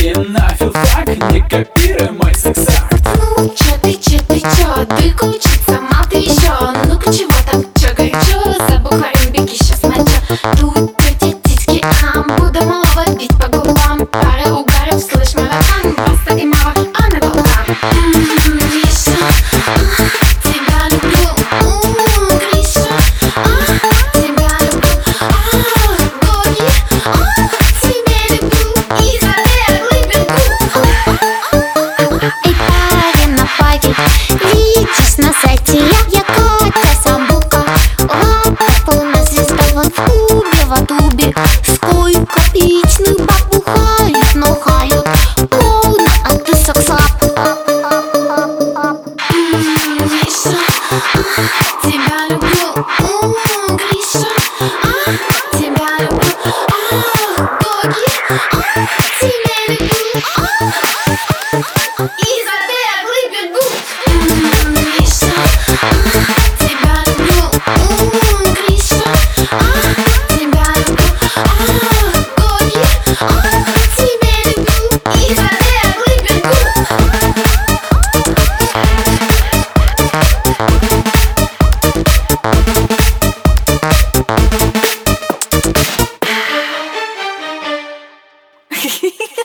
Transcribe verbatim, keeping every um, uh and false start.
И на филфак не копируй мой секс-акт. Ну чё ты, чё ты, чё? Ты ключица, сама ты ещё. Ну-ка чего там, чё горячо? Забухаем, беги, щас моча. Тут эти титьки, ам, буду малого бить по губам. Пара угаров, слышь, марафон. Баста и мава, а на волкам. Ммм, Гриша, а, тебя люблю. Ммм, Гриша, а, тебя люблю. А, боги, а, тебя люблю. И за беглый бегу. Эй, парень на паге, видишь на сайте я, я Катя Самбука. Лапа полная звезда вот в клубе, в тубе. Сколько пичных баб бухают, но хают полно, а ты сок-слаб. Гриша, а, тебя люблю. Ммм, Гриша, а, тебя люблю. А, боги, а, тебя люблю. А, и за беглый бегу. Ммм, Гриша, а, тебя люблю. Ммм, Гриша, а, тебя люблю. А, боги, а, тебя люблю. И за беглый бегу. Хе-хе-хе.